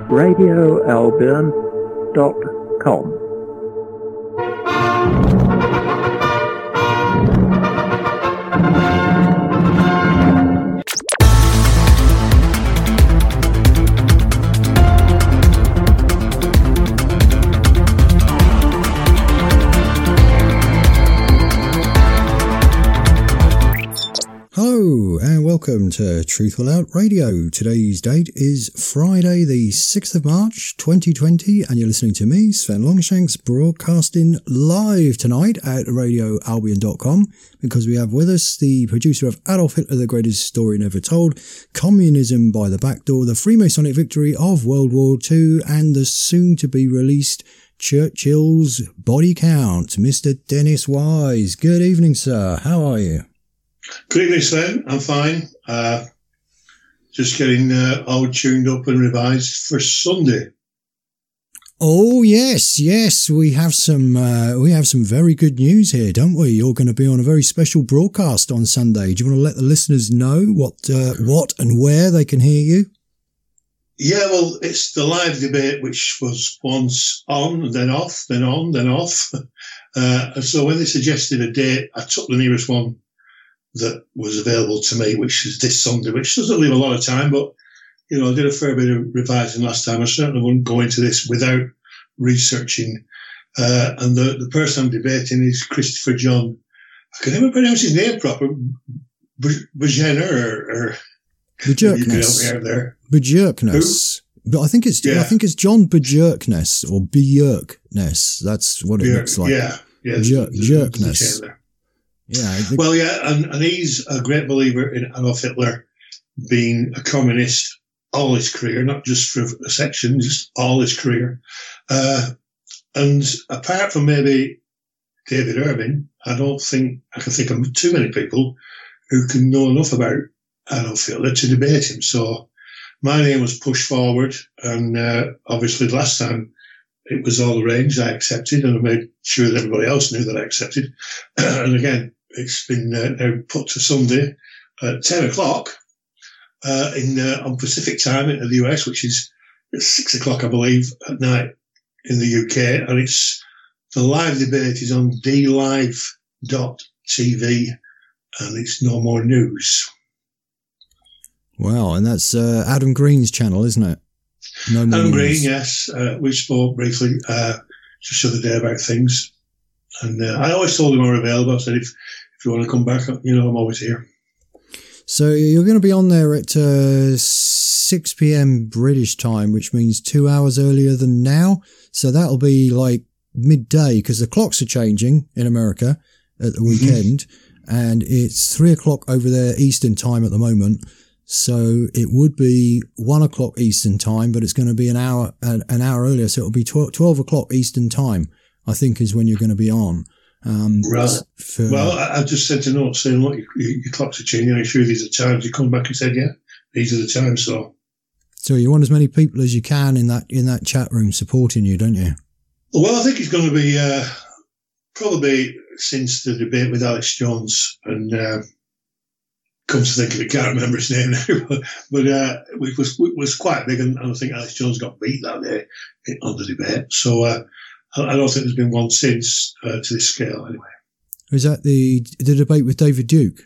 radioalbion.com. Hello and welcome to Truthful Out Radio. Today's date is Friday the 6th of March 2020 and you're listening to me, Sven Longshanks, broadcasting live tonight at radioalbion.com because we have with us the producer of Adolf Hitler, the Greatest Story Never Told, Communism by the Back Door, the Freemasonic Victory of World War II and the soon-to-be-released Churchill's Body Count, Mr. Dennis Wise. Good evening, sir. How are you? Good evening, Sven. I'm fine. Just getting all tuned up and revised for Sunday. Oh yes, we have some very good news here, don't we? You're going to be on a very special broadcast on Sunday. Do you want to let the listeners know what and where they can hear you? Yeah, well, it's the live debate, which was once on, and then off, then on, then off. And so when they suggested a date, I took the nearest one that was available to me, which is this Sunday, which doesn't leave a lot of time, but, you know, I did a fair bit of revising last time. I certainly wouldn't go into this without researching. And the person I'm debating is Christopher John. I can never pronounce his name proper. Bajener or Bjerknes. But I think it's John Bjerknes or Bjerknes. That's what it looks like. Yeah. Bjerknes. Yeah. And he's a great believer in Adolf Hitler being a communist all his career, not just for a section, just all his career. And apart from maybe David Irving, I don't think I can think of too many people who can know enough about Adolf Hitler to debate him. So my name was pushed forward, and obviously last time it was all arranged, I accepted, and I made sure that everybody else knew that I accepted. And again, it's been now put to Sunday at 10 o'clock on Pacific time in the US, which is 6 o'clock, I believe, at night in the UK. And the live debate is on dlive.tv, and it's No More News. Wow, and that's Adam Green's channel, isn't it? No More Adam News. Green, yes. We spoke briefly just the other day about things. And I always told him I were available. I said, if you want to come back, you know, I'm always here. So you're going to be on there at 6 p.m. British time, which means 2 hours earlier than now. So that'll be like midday because the clocks are changing in America at the weekend. And it's 3 o'clock over there Eastern time at the moment. So it would be 1 o'clock Eastern time, but it's going to be an hour earlier. So it'll be 12 o'clock Eastern time, I think, is when you're going to be on. Right. I just sent a note saying, look, your clocks are changing. Are you sure these are times? You come back and said, yeah, these are the times. So you want as many people as you can in that chat room supporting you, don't you? Well, I think it's going to be probably since the debate with Alex Jones and come to think of it, can't remember his name now, but it was quite big, and I think Alex Jones got beat that day on the debate. So I don't think there's been one since to this scale, anyway. Was that the debate with David Duke?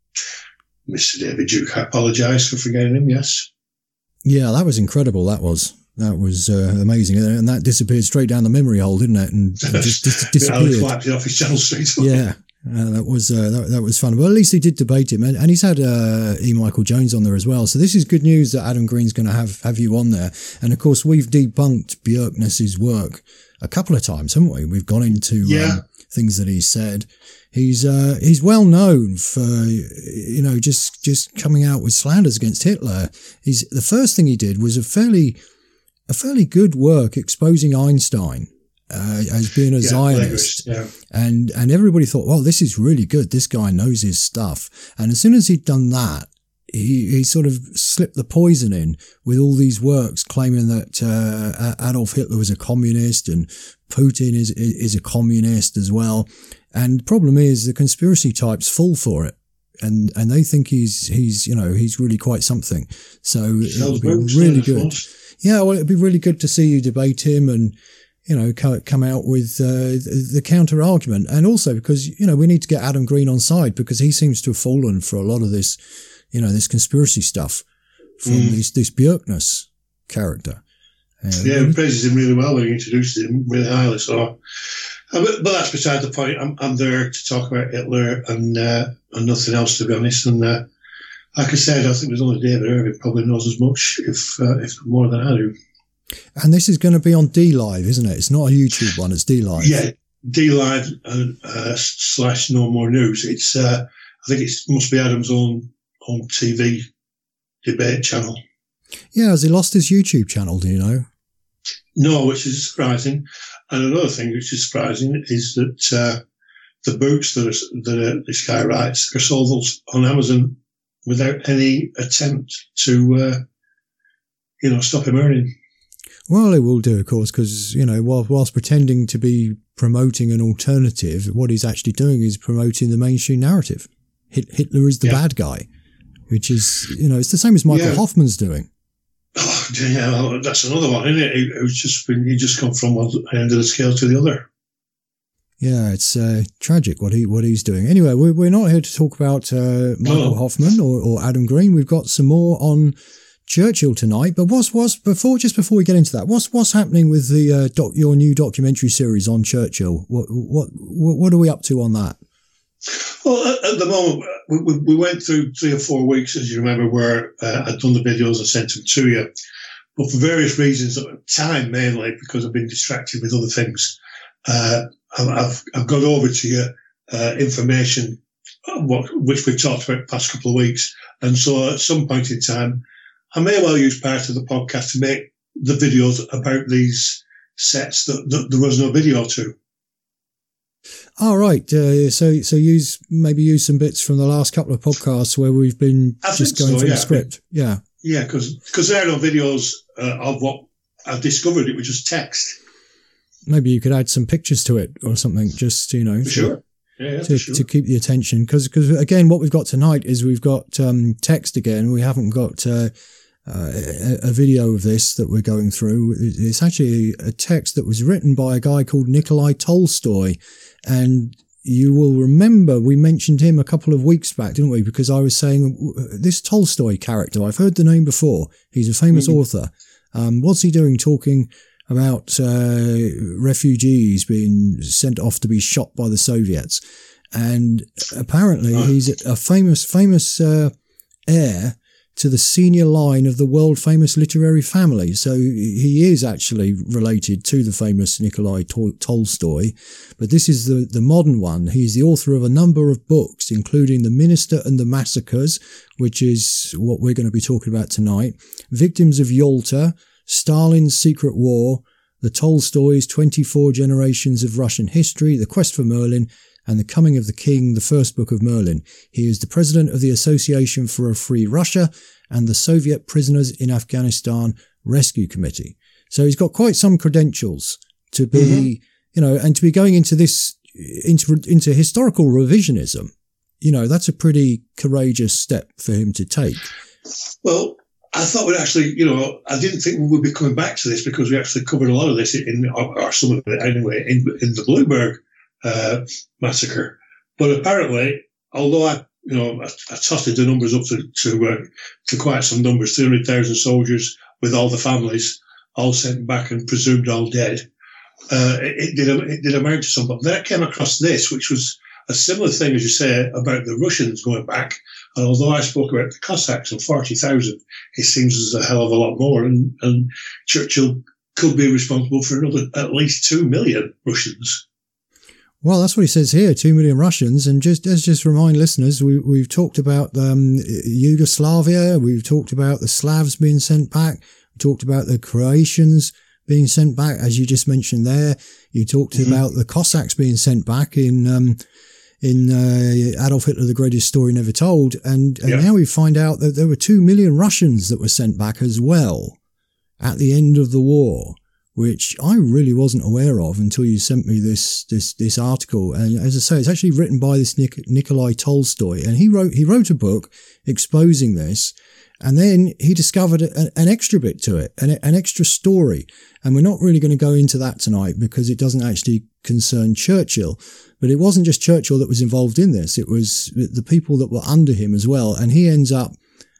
Mr. David Duke, I apologise for forgetting him, yes. Yeah, that was incredible, that was amazing. And that disappeared straight down the memory hole, didn't it? And just disappeared. Alex wiped it off his channel straight away. Yeah. That was fun. Well, at least he did debate him, and he's had E. Michael Jones on there as well. So this is good news that Adam Green's going to have you on there. And of course, we've debunked Bjerknes's work a couple of times, haven't we? We've gone into things that he said. He's well known for just coming out with slanders against Hitler. The first thing he did was a fairly good work exposing Einstein. As being a Zionist. And everybody thought, well, this is really good. This guy knows his stuff. And as soon as he'd done that, he sort of slipped the poison in with all these works claiming that Adolf Hitler was a communist and Putin is a communist as well. And the problem is the conspiracy types fall for it. And they think he's really quite something. So it'll be really good. Yeah, well, it'd be really good to see you debate him and, you know, come out with the counter argument. And also because, you know, we need to get Adam Green on side because he seems to have fallen for a lot of this, you know, this conspiracy stuff from this Björknäs character. He praises him really well when he introduces him really highly. So, but that's beside the point. I'm there to talk about Hitler and nothing else, to be honest. And like I said, I think there's only David Irving probably knows as much, if not more than I do. And this is going to be on DLive, isn't it? It's not a YouTube one, it's DLive. Yeah, DLive / No More News. It's I think it must be Adam's own TV debate channel. Yeah, has he lost his YouTube channel, do you know? No, which is surprising. And another thing which is surprising is that the books that this guy writes are sold on Amazon without any attempt to, stop him earning. Well, it will do, of course, because, you know, whilst pretending to be promoting an alternative, what he's actually doing is promoting the mainstream narrative. Hitler is the bad guy, which is, you know, it's the same as Michael Hoffman's doing. Oh, yeah, well, that's another one, isn't it? He just come from one end of the scale to the other. Yeah, it's tragic what he's doing. Anyway, we're not here to talk about Michael Hoffman or Adam Green. We've got some more on Churchill tonight, but before we get into that, what's happening with the your new documentary series on Churchill? What are we up to on that? Well, at the moment, we went through 3 or 4 weeks, as you remember, where I'd done the videos and sent them to you, but for various reasons, time mainly, because I've been distracted with other things. I've got over to you information which we've talked about the past couple of weeks, and so at some point in time, I may well use part of the podcast to make the videos about these sets that there was no video to. All right. So use some bits from the last couple of podcasts where we've been just going through the script. Yeah. Yeah, because there are no videos of what I've discovered. It was just text. Maybe you could add some pictures to it or something, just, you know. For sure. Yeah, to keep the attention. Because again, what we've got tonight is we've got text again. We haven't got a video of this that we're going through. It's actually a text that was written by a guy called Nikolai Tolstoy. And you will remember we mentioned him a couple of weeks back, didn't we? Because I was saying this Tolstoy character, I've heard the name before. He's a famous author. What's he doing talking about refugees being sent off to be shot by the Soviets? And apparently he's a famous heir to the senior line of the world-famous literary family. So he is actually related to the famous Nikolai Tolstoy, but this is the modern one. He's the author of a number of books, including The Minister and the Massacres, which is what we're going to be talking about tonight, Victims of Yalta, Stalin's Secret War, The Tolstoys, 24 Generations of Russian History, The Quest for Merlin, and The Coming of the King, the first book of Merlin. He is the president of the Association for a Free Russia and the Soviet Prisoners in Afghanistan Rescue Committee. So he's got quite some credentials to be, you know, and to be going into this, into historical revisionism. You know, that's a pretty courageous step for him to take. Well, I thought we'd actually, you know, I didn't think we would be coming back to this because we actually covered a lot of this or some of it anyway, in the Blueberg massacre. But apparently, although I tossed the numbers up to quite some numbers, 300,000 soldiers with all the families all sent back and presumed all dead. It did amount to something. Then I came across this, which was a similar thing, as you say, about the Russians going back. And although I spoke about the Cossacks and 40,000, it seems there's a hell of a lot more. And Churchill could be responsible for another at least 2 million Russians. Well, that's what he says here, 2 million Russians. And just remind listeners, we've talked about Yugoslavia. We've talked about the Slavs being sent back. We talked about the Croatians being sent back, as you just mentioned there. You talked about the Cossacks being sent back in Adolf Hitler, the Greatest Story Never Told. And now we find out that there were 2 million Russians that were sent back as well at the end of the war, which I really wasn't aware of until you sent me this article. And as I say, it's actually written by this Nikolai Tolstoy, and he wrote a book exposing this. And then he discovered an extra bit to it, an extra story. And we're not really going to go into that tonight because it doesn't actually concern Churchill. But it wasn't just Churchill that was involved in this. It was the people that were under him as well. And he ends up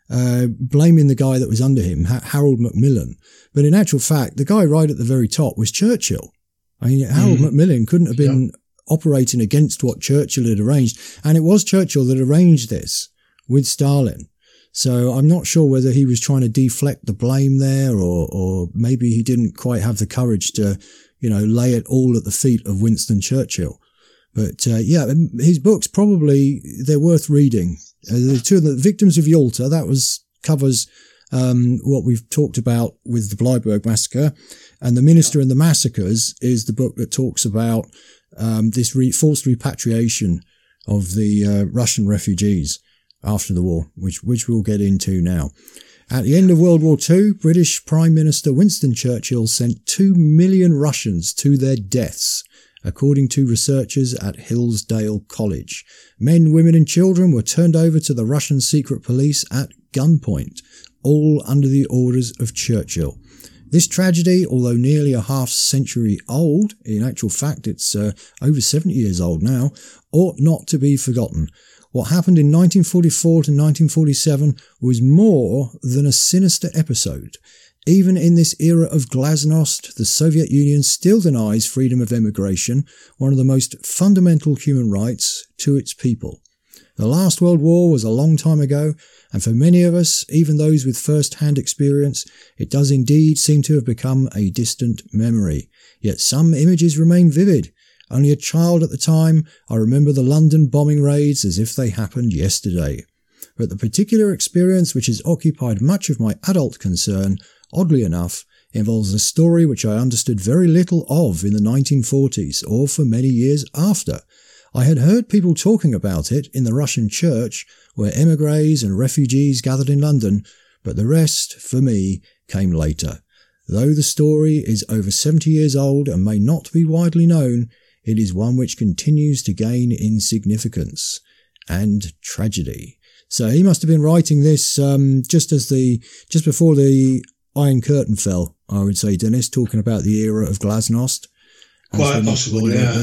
blaming the guy that was under him, Harold Macmillan. But in actual fact, the guy right at the very top was Churchill. I mean, Harold Macmillan couldn't have been operating against what Churchill had arranged. And it was Churchill that arranged this with Stalin. So I'm not sure whether he was trying to deflect the blame there or maybe he didn't quite have the courage to, lay it all at the feet of Winston Churchill. But, his books probably, they're worth reading. The two of the Victims of Yalta, that covers what we've talked about with the Bleiburg Massacre. And The Minister and the Massacres is the book that talks about this forced repatriation of the Russian refugees after the war, which we'll get into now. At the end of World War II, British Prime Minister Winston Churchill sent 2 million Russians to their deaths, according to researchers at Hillsdale College. Men, women and children were turned over to the Russian secret police at gunpoint, all under the orders of Churchill. This tragedy, although nearly a half century old, in actual fact it's over 70 years old now, ought not to be forgotten. What happened in 1944 to 1947 was more than a sinister episode. Even in this era of glasnost, the Soviet Union still denies freedom of emigration, one of the most fundamental human rights, to its people. The last World War was a long time ago, and for many of us, even those with first-hand experience, it does indeed seem to have become a distant memory. Yet some images remain vivid. Only a child at the time, I remember the London bombing raids as if they happened yesterday. But the particular experience which has occupied much of my adult concern, oddly enough, involves a story which I understood very little of in the 1940s or for many years after. I had heard people talking about it in the Russian church where émigrés and refugees gathered in London, but the rest, for me, came later. Though the story is over 70 years old and may not be widely known, it is one which continues to gain in significance and tragedy. So he must have been writing this just before the Iron Curtain fell, I would say, Dennis, talking about the era of glasnost. Quite possible, yeah.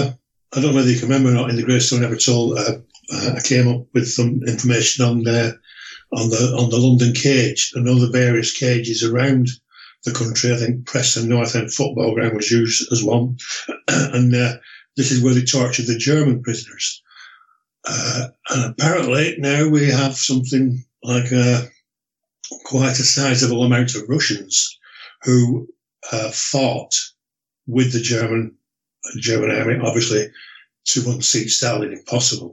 I don't know whether you can remember or not, in the Great Story Never Told, I came up with some information on the London cage and all the various cages around the country. I think Preston North End football ground was used as one. And this is where they tortured the German prisoners. And apparently now we have something like quite a sizable amount of Russians who fought with the German army, obviously, to unseat Stalin if possible.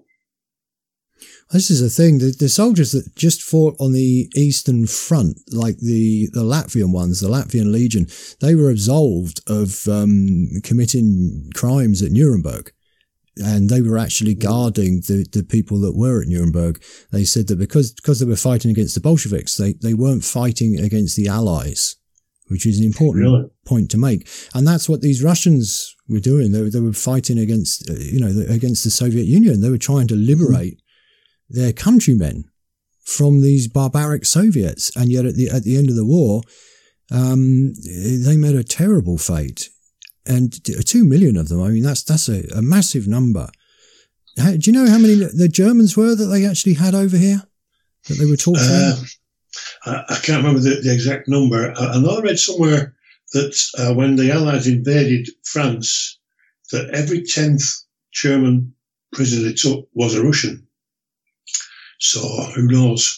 This is the thing, the soldiers that just fought on the Eastern Front, like the Latvian ones, the Latvian Legion, they were absolved of committing crimes at Nuremberg. And they were actually guarding the people that were at Nuremberg. They said that because they were fighting against the Bolsheviks, they weren't fighting against the Allies, which is an important point to make. And that's what these Russians were doing. They were fighting against, against the Soviet Union. They were trying to liberate their countrymen from these barbaric Soviets. And yet at the end of the war, they met a terrible fate. And 2 million of them, I mean, that's a massive number. Do you know how many the Germans were that they actually had over here that they were torturing? I can't remember the exact number. I know I read somewhere that when the Allies invaded France, that every 10th German prisoner they took was a Russian. So who knows?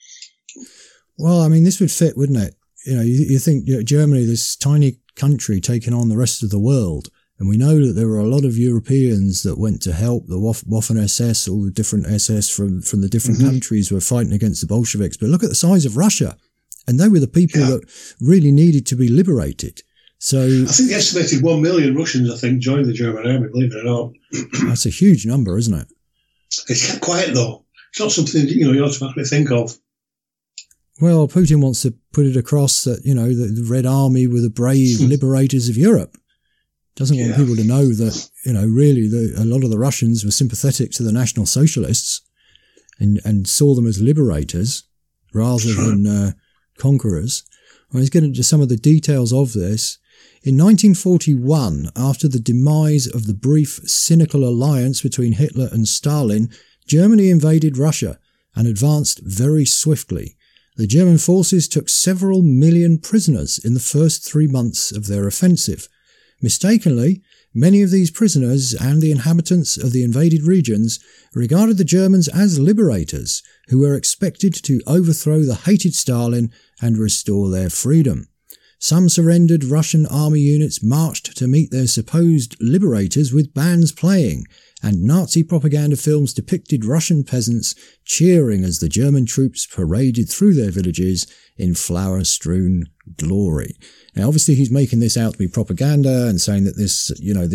Well, I mean, this would fit, wouldn't it? You think Germany, this tiny country taking on the rest of the world. And we know that there were a lot of Europeans that went to help the Waffen-SS, all the different SS from the different countries were fighting against the Bolsheviks. But look at the size of Russia. And they were the people that really needed to be liberated. So I think the estimated 1 million Russians, joined the German army, believe it or not. That's a huge number, isn't it? It's kept quiet, though. It's not something, you automatically think of. Well, Putin wants to put it across that, the Red Army were the brave liberators of Europe. Doesn't want people to know that, really a lot of the Russians were sympathetic to the National Socialists and saw them as liberators. rather than conquerors. Well, let's get into some of the details of this. In 1941, after the demise of the brief, cynical alliance between Hitler and Stalin, Germany invaded Russia and advanced very swiftly. The German forces took several million prisoners in the first 3 months of their offensive. Mistakenly, many of these prisoners and the inhabitants of the invaded regions regarded the Germans as liberators who were expected to overthrow the hated Stalin and restore their freedom. Some surrendered Russian army units marched to meet their supposed liberators with bands playing, and Nazi propaganda films depicted Russian peasants cheering as the German troops paraded through their villages in flower-strewn glory. Now, obviously, he's making this out to be propaganda and saying that this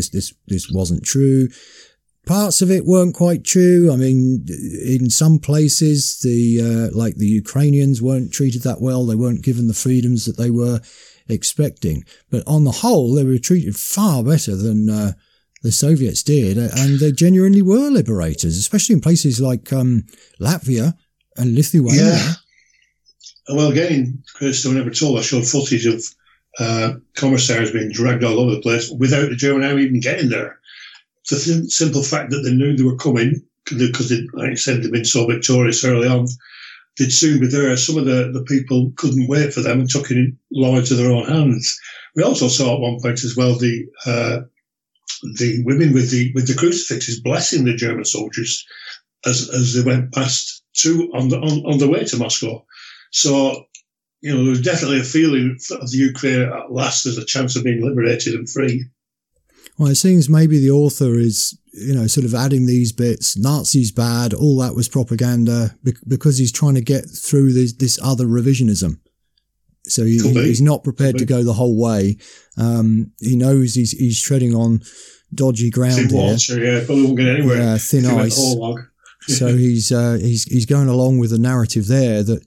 wasn't true. Parts of it weren't quite true. I mean, in some places, the Ukrainians weren't treated that well. They weren't given the freedoms that they were expecting. But on the whole, they were treated far better than the Soviets did, and they genuinely were liberators, especially in places like Latvia and Lithuania. Yeah. Well, again, Chris, I never told, I showed footage of commissars being dragged all over the place without the German army even getting there. The simple fact that they knew they were coming, because, like I said, they'd been so victorious early on, they'd soon be there. Some of the people couldn't wait for them and took it law into their own hands. We also saw at one point as well the women with the crucifixes blessing the German soldiers as they went past on the way to Moscow. So, there was definitely a feeling of the Ukraine at last there's a chance of being liberated and free. Well, it seems maybe the author is, sort of adding these bits. Nazis bad, all that was propaganda, because he's trying to get through this other revisionism. So he's not prepared to go the whole way. He knows he's treading on dodgy ground thin water, here. Probably won't get anywhere. Yeah, thin ice. So he's going along with the narrative there that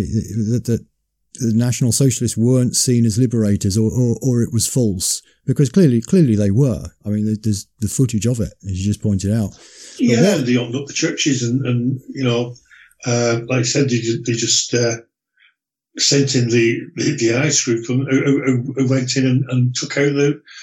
the National Socialists weren't seen as liberators, or it was false, because clearly they were. I mean, there's the footage of it, as you just pointed out. Yeah, they opened up the churches, and like I said, they just sent in the ice group who went in and took out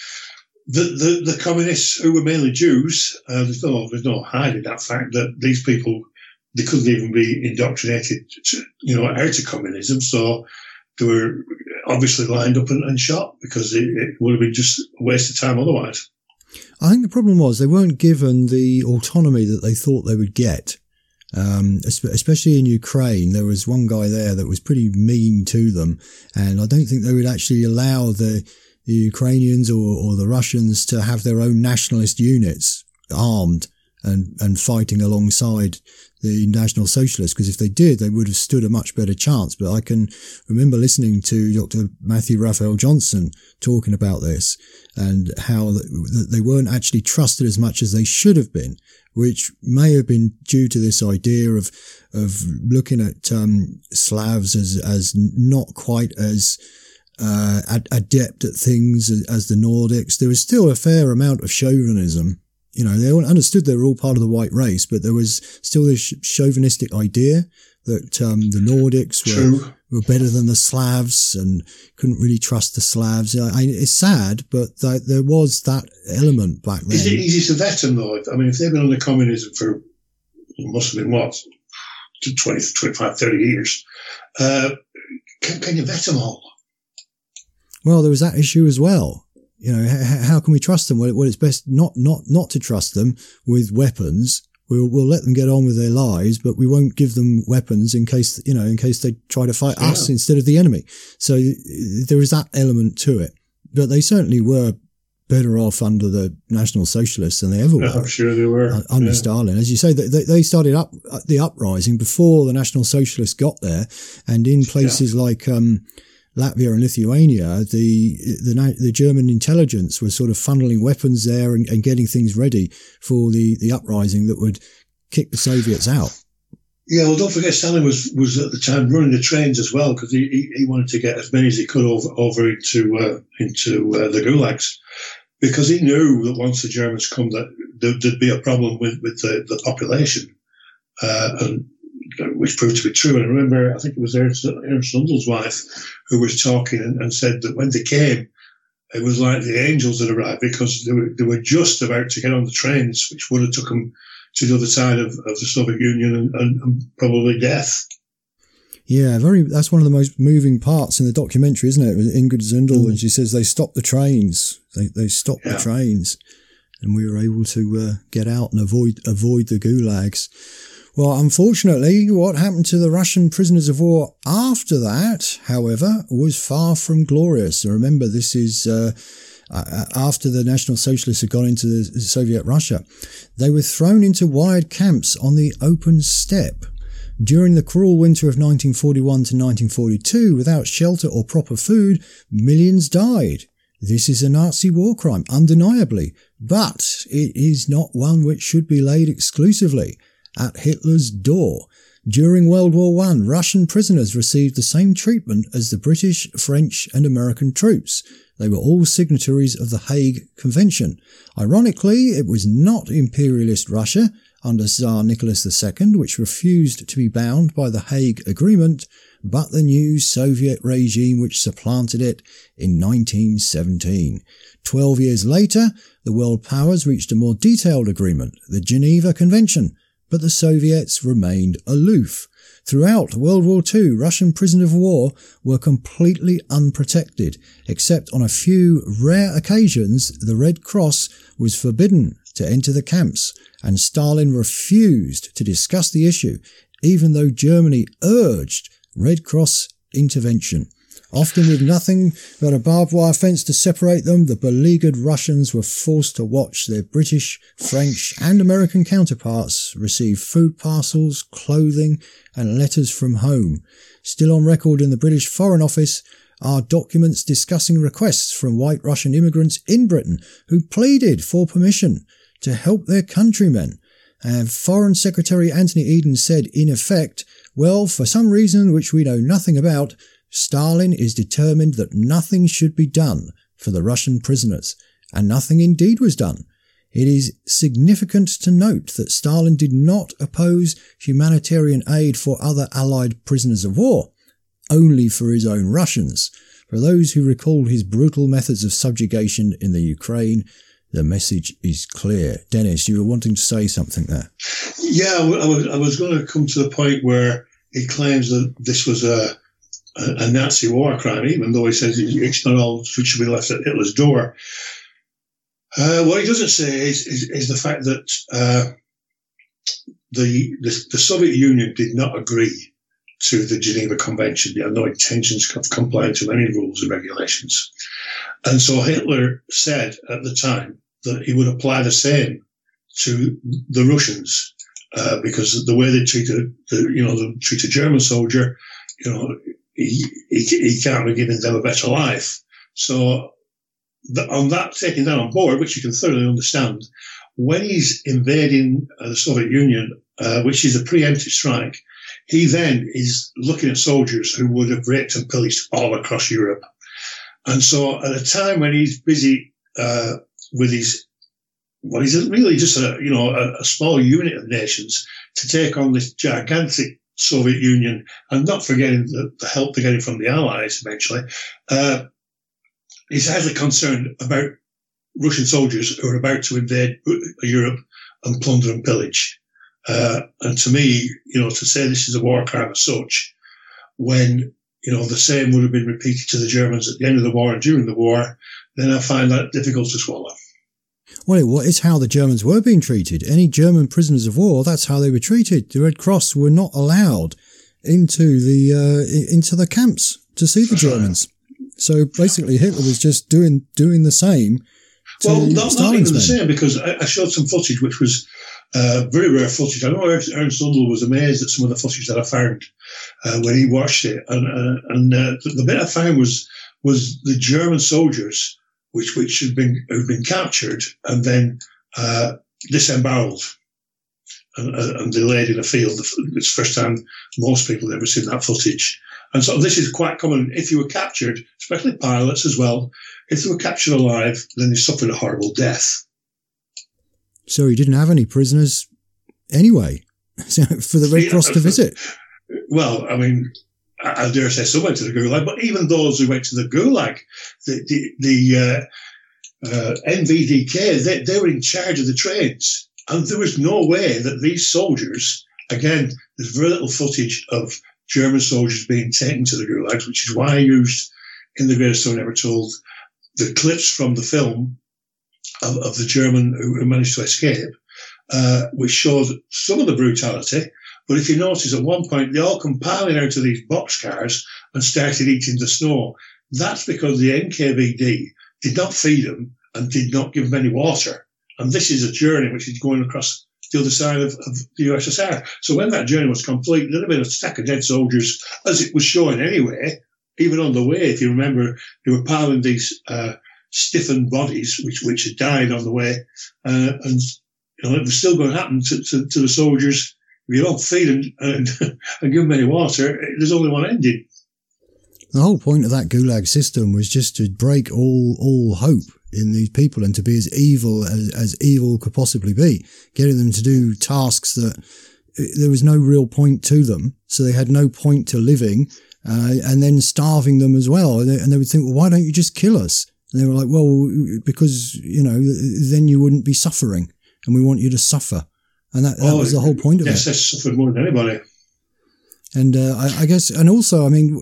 the communists, who were mainly Jews. There's no hiding that fact that these people, they couldn't even be indoctrinated out of communism, so they were obviously lined up and shot, because it would have been just a waste of time otherwise. I think the problem was they weren't given the autonomy that they thought they would get. Especially in Ukraine, there was one guy there that was pretty mean to them, and I don't think they would actually allow the Ukrainians or the Russians to have their own nationalist units armed and fighting alongside the National Socialists, because if they did, they would have stood a much better chance. But I can remember listening to Dr. Matthew Raphael Johnson talking about this, and how they weren't actually trusted as much as they should have been, which may have been due to this idea of looking at Slavs as not quite as adept at things as the Nordics. There was still a fair amount of chauvinism. They all understood they were all part of the white race, but there was still this chauvinistic idea that the Nordics were better than the Slavs and couldn't really trust the Slavs. It's sad, but there was that element back then. Is it easy to vet them, though? I mean, if they've been under communism for, must have been, 20, 25, 30 years, can you vet them all? Well, there was that issue as well. How can we trust them? Well, it's best not to trust them with weapons. We'll let them get on with their lives, but we won't give them weapons in case they try to fight us instead of the enemy. So there is that element to it. But they certainly were better off under the National Socialists than they ever were. I'm sure they were. Under Stalin. As you say, they started up the uprising before the National Socialists got there, and in places like Latvia and Lithuania, the German intelligence was sort of funneling weapons there and getting things ready for the uprising that would kick the Soviets out. Yeah, well, don't forget Stalin was at the time running the trains as well, because he wanted to get as many as he could over into the gulags, because he knew that once the Germans come, that there'd be a problem with the population, and which proved to be true. And I remember, I think it was Ernst Sundell's wife who was talking and said that when they came, it was like the angels had arrived, because they were just about to get on the trains, which would have took them to the other side of the Soviet Union and probably death. Yeah, that's one of the most moving parts in the documentary, isn't it? With Ingrid Zundel, and she says they stopped the trains. They stopped the trains, and we were able to get out and avoid the gulags. Well, unfortunately, what happened to the Russian prisoners of war after that, however, was far from glorious. And remember, this is after the National Socialists had gone into the Soviet Russia. They were thrown into wired camps on the open steppe. During the cruel winter of 1941 to 1942, without shelter or proper food, millions died. This is a Nazi war crime, undeniably, but it is not one which should be laid exclusively at Hitler's door. During World War I, Russian prisoners received the same treatment as the British, French and American troops. They were all signatories of the Hague Convention. Ironically, it was not imperialist Russia under Tsar Nicholas II which refused to be bound by the Hague Agreement, but the new Soviet regime which supplanted it in 1917. 12 years later, the world powers reached a more detailed agreement, the Geneva Convention, but the Soviets remained aloof. Throughout World War II, Russian prisoners of war were completely unprotected, except on a few rare occasions the Red Cross was forbidden to enter the camps, and Stalin refused to discuss the issue, even though Germany urged Red Cross intervention. Often with nothing but a barbed wire fence to separate them, the beleaguered Russians were forced to watch their British, French and American counterparts receive food parcels, clothing and letters from home. Still on record in the British Foreign Office are documents discussing requests from white Russian immigrants in Britain who pleaded for permission to help their countrymen. And Foreign Secretary Anthony Eden said, in effect, well, for some reason which we know nothing about, Stalin is determined that nothing should be done for the Russian prisoners, and nothing indeed was done. It is significant to note that Stalin did not oppose humanitarian aid for other Allied prisoners of war, only for his own Russians. For those who recall his brutal methods of subjugation in the Ukraine, the message is clear. Dennis, you were wanting to say something there. Yeah, I was going to come to the point where he claims that this was a Nazi war crime, even though he says it's not all which should be left at Hitler's door. What he doesn't say is the fact that the Soviet Union did not agree to the Geneva Convention. They had no intentions of complying to any rules and regulations. And so Hitler said at the time that he would apply the same to the Russians, because the way they treated a German soldier, he can't be giving them a better life. So on that, taking that on board, which you can thoroughly understand, when he's invading the Soviet Union, which is a preemptive strike, he then is looking at soldiers who would have raped and pillaged all across Europe. And so at a time when he's busy with he's really just a small unit of nations to take on this gigantic Soviet Union, and not forgetting the help they're getting from the Allies eventually, he's highly concerned about Russian soldiers who are about to invade Europe and plunder and pillage. And to me, to say this is a war crime as such, when, the same would have been repeated to the Germans at the end of the war and during the war, then I find that difficult to swallow. Well, it's how the Germans were being treated. Any German prisoners of war, that's how they were treated. The Red Cross were not allowed into the camps to see the Germans. So basically Hitler was just doing the same to Stalin's not even the men. same, because I showed some footage which was very rare footage. I know Ernst Sundell was amazed at some of the footage that I found when he watched it. And the bit I found was the German soldiers which had been captured and then disemboweled and delayed in a field. It's the first time most people have ever seen that footage. And so this is quite common. If you were captured, especially pilots as well, if they were captured alive, then they suffered a horrible death. So he didn't have any prisoners anyway. for the Red Cross to visit. Well, I mean, I dare say some went to the Gulag, but even those who went to the Gulag, the NVDK, they were in charge of the trains. And there was no way that these soldiers, again, there's very little footage of German soldiers being taken to the Gulags, which is why I used in The Greatest Story Never Told the clips from the film of the German who managed to escape, which showed some of the brutality. But if you notice, at one point, they all come piling out of these boxcars and started eating the snow. That's because the NKVD did not feed them and did not give them any water. And this is a journey which is going across the other side of the USSR. So when that journey was complete, there'd have been a stack of dead soldiers, as it was showing anyway. Even on the way, if you remember, they were piling these stiffened bodies which had died on the way. And it was still going to happen to the soldiers. If you don't feed them and give them any water, there's only one ending. The whole point of that Gulag system was just to break all hope in these people and to be as evil as evil could possibly be, getting them to do tasks that there was no real point to them, so they had no point to living, and then starving them as well. And they would think, well, why don't you just kill us? And they were like, well, because, then you wouldn't be suffering, and we want you to suffer. And that was the whole point of it. Yes, they suffered more than anybody. And I guess, and also, I mean,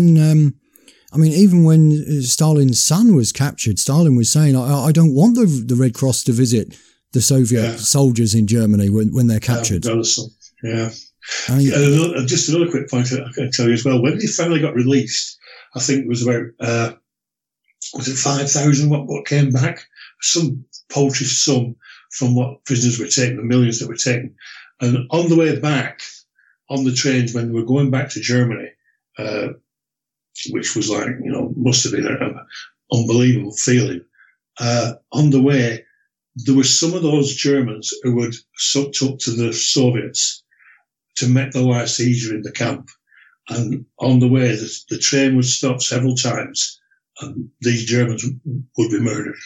even when Stalin's son was captured, Stalin was saying, I don't want the Red Cross to visit the Soviet soldiers in Germany when they're captured. Yeah. And just another quick point I can tell you as well. When they finally got released, I think it was about, was it 5,000 what came back? Some paltry sum from what prisoners were taken, the millions that were taken. And on the way back, on the trains, when they were going back to Germany, which was like, must have been an unbelievable feeling. On the way, there were some of those Germans who had sucked up to the Soviets to make their lives easier in the camp. And on the way, the train would stop several times and these Germans would be murdered.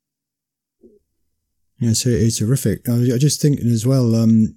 Yeah, it's horrific. I just thinking as well,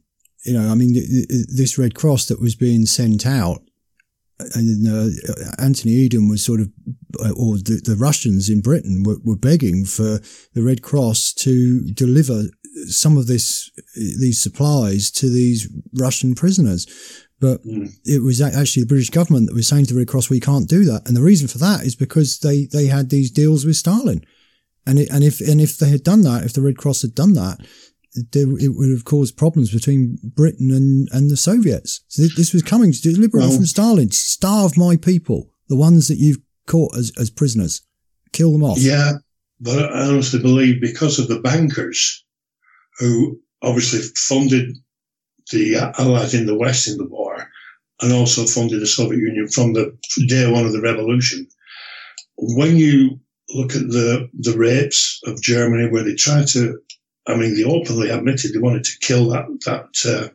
this Red Cross that was being sent out, and Anthony Eden was sort of, or the Russians in Britain were begging for the Red Cross to deliver some of these supplies to these Russian prisoners. But it was actually the British government that was saying to the Red Cross, we can't do that. And the reason for that is because they had these deals with Stalin. And if they had done that, if the Red Cross had done that, it would have caused problems between Britain and the Soviets. So this was coming to deliberate from Stalin. Starve my people, the ones that you've caught as prisoners. Kill them off. Yeah, but I honestly believe because of the bankers who obviously funded the Allies in the West in the war and also funded the Soviet Union from the day one of the revolution. When you look at the rapes of Germany where they tried to, they openly admitted they wanted to kill that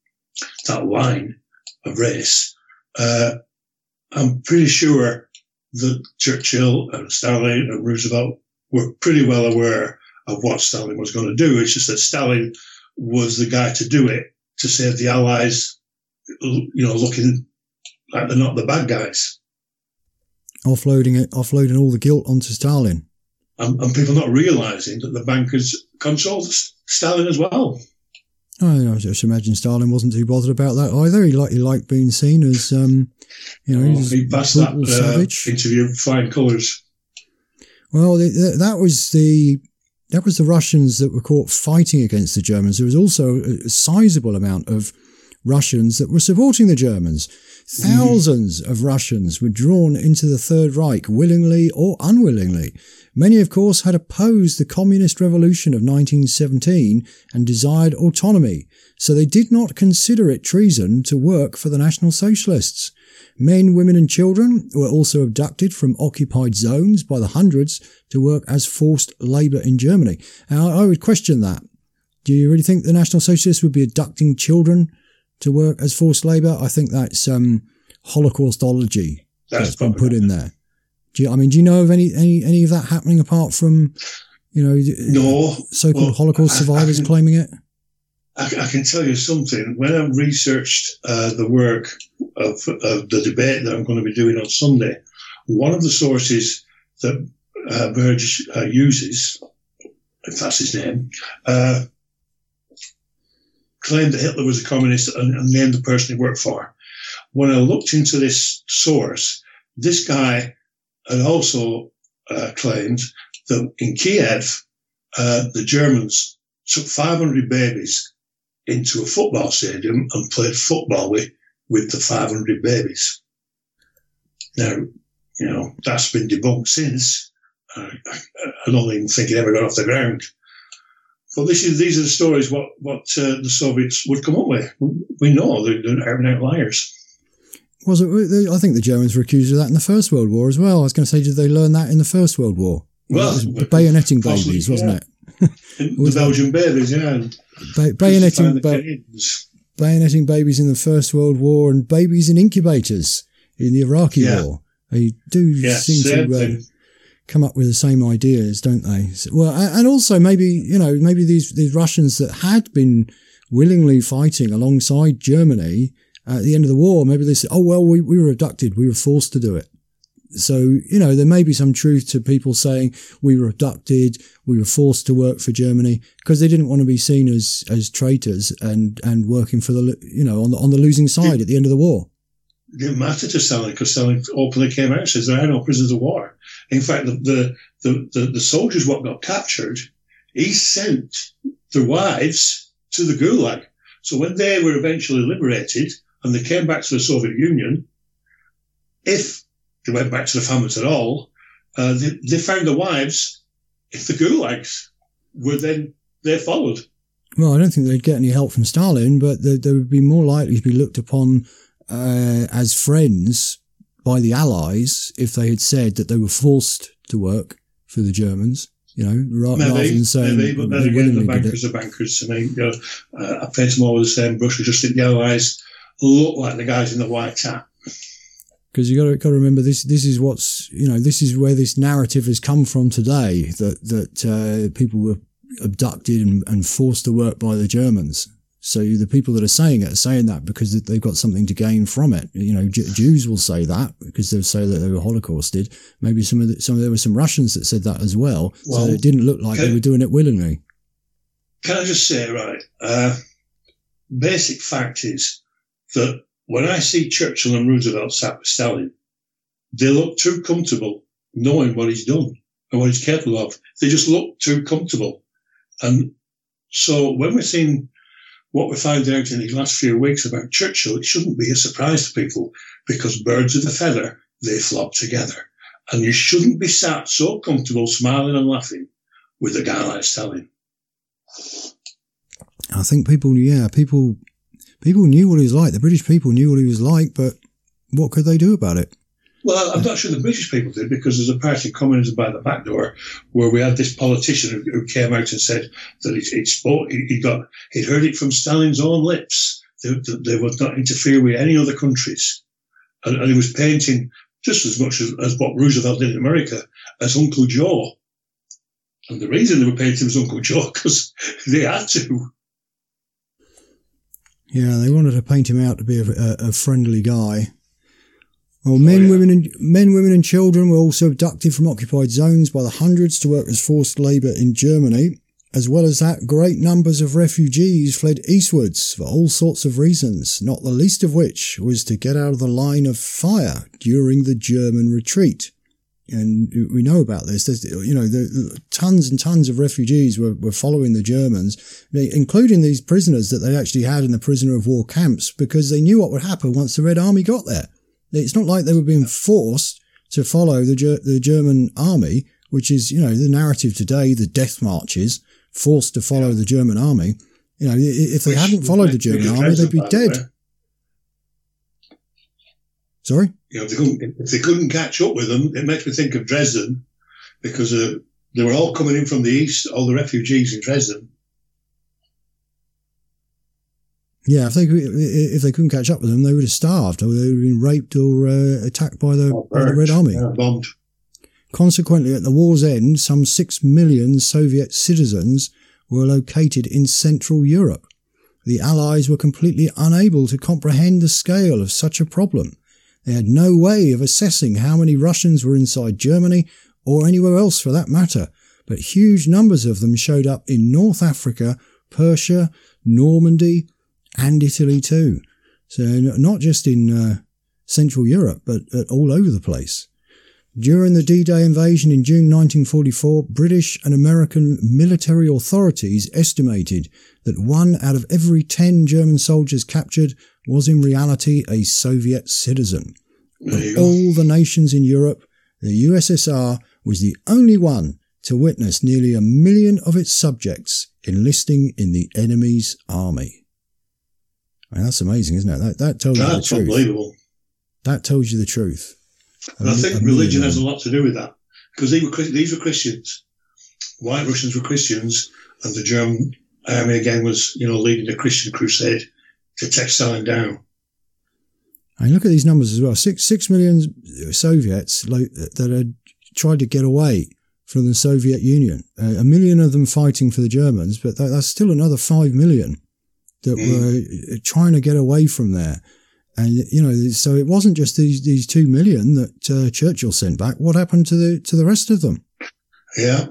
line of race. I'm pretty sure that Churchill and Stalin and Roosevelt were pretty well aware of what Stalin was going to do. It's just that Stalin was the guy to do it to save the Allies, looking like they're not the bad guys. Offloading all the guilt onto Stalin. And people not realising that the bankers controlled Stalin as well. I just imagine Stalin wasn't too bothered about that either. He liked being seen as, he passed that savage. Interview with flying colours. Well, that was the Russians that were caught fighting against the Germans. There was also a sizable amount of Russians that were supporting the Germans. Thousands of Russians were drawn into the Third Reich willingly or unwillingly. Many, of course, had opposed the communist revolution of 1917 and desired autonomy, so they did not consider it treason to work for the National Socialists. Men, women and children were also abducted from occupied zones by the hundreds to work as forced labour in Germany. Now, I would question that. Do you really think the National Socialists would be abducting children to work as forced labour? I think that's Holocaustology that's been put in there. Do you know of any of that happening apart from, no so-called Holocaust survivors claiming it? I can tell you something. When I researched the work of the debate that I'm going to be doing on Sunday, one of the sources that Burge uses, if that's his name, claimed that Hitler was a communist and named the person he worked for. When I looked into this source, this guy had also claimed that in Kiev, the Germans took 500 babies into a football stadium and played football with the 500 babies. Now, you know, that's been debunked since. I don't even think it ever got off the ground. But these are the stories what the Soviets would come up with. We know they're out liars. Was it? I think the Germans were accused of that in the First World War as well. I was going to say, did they learn that in the First World War? Well, it was bayoneting babies, wasn't it? The Belgian babies, yeah. Bayoneting babies in the First World War and babies in incubators in the Iraqi War. They do seem to come up with the same ideas, don't they? Well, and also maybe these Russians that had been willingly fighting alongside Germany at the end of the war, maybe they said, oh, well, we were abducted. We were forced to do it. So, you know, there may be some truth to people saying we were abducted, we were forced to work for Germany because they didn't want to be seen as traitors and working for the, you know, on the losing side at the end of the war. It didn't matter to Stalin because Stalin openly came out and says there are no prisoners of war. In fact, the soldiers what got captured, he sent their wives to the Gulag. So when they were eventually liberated and they came back to the Soviet Union, if they went back to the families at all, they found the wives if the gulags were then they followed. Well, I don't think they'd get any help from Stalin, but they would be more likely to be looked upon as friends by the Allies if they had said that they were forced to work for the Germans. You know, rather than saying but then again, the bankers are bankers. I mean, I paint them all with the same brush. I just think the Allies look like the guys in the white hat. Because you got to remember this is what's, you know, this is where this narrative has come from today, that people were abducted and forced to work by the Germans. So the people that are saying that because they've got something to gain from it. You know, Jews will say that because they'll say that they were Holocausted. Maybe there were some Russians that said that as well. So it didn't look like they were doing it willingly. Can I just say, right, basic fact is that when I see Churchill and Roosevelt sat with Stalin, they look too comfortable knowing what he's done and what he's capable of. They just look too comfortable. And so when we're seeing what we found out in these last few weeks about Churchill, it shouldn't be a surprise to people because birds of a feather, they flock together. And you shouldn't be sat so comfortable smiling and laughing with a guy like Stalin. I think people knew what he was like. The British people knew what he was like, but what could they do about it? Well, I'm not sure the British people did because there's a party of communism by the back door where we had this politician who came out and said that he'd heard it from Stalin's own lips. They would not interfere with any other countries. And he was painting just as much as what Roosevelt did in America as Uncle Joe. And the reason they were painting him as Uncle Joe because they had to. Yeah, they wanted to paint him out to be a friendly guy. Well, men, women and children were also abducted from occupied zones by the hundreds to work as forced labour in Germany. As well as that, great numbers of refugees fled eastwards for all sorts of reasons, not the least of which was to get out of the line of fire during the German retreat. And we know about this. Tons and tons of refugees were following the Germans, including these prisoners that they actually had in the prisoner of war camps, because they knew what would happen once the Red Army got there. It's not like they were being forced to follow the German army, which is, you know, the narrative today, the death marches, forced to follow the German army. You know, if they hadn't followed the German army, they'd be dead. Sorry? You know, if they couldn't catch up with them, it makes me think of Dresden, because they were all coming in from the east, all the refugees in Dresden. Yeah, if they couldn't catch up with them, they would have starved, or they would have been raped or attacked by the Red Army. Yeah, bombed. Consequently, at the war's end, some 6 million Soviet citizens were located in Central Europe. The Allies were completely unable to comprehend the scale of such a problem. They had no way of assessing how many Russians were inside Germany, or anywhere else for that matter, but huge numbers of them showed up in North Africa, Persia, Normandy, and Italy too. So not just in Central Europe, but all over the place. During the D-Day invasion in June 1944, British and American military authorities estimated that 1 out of every 10 German soldiers captured was in reality a Soviet citizen. Of all the nations in Europe, the USSR was the only one to witness nearly 1 million of its subjects enlisting in the enemy's army. Man, that's amazing, isn't it? That tells you the truth. That's unbelievable. That tells you the truth. And I think religion has a lot to do with that, because these were Christians. White Russians were Christians, and the German army again was, leading a Christian crusade to take Stalin down. And look at these numbers as well. 6 million Soviets that had tried to get away from the Soviet Union. 1 million of them fighting for the Germans, but that's still another 5 million that were trying to get away from there. And, so it wasn't just these 2 million that Churchill sent back. What happened to the rest of them? Yeah.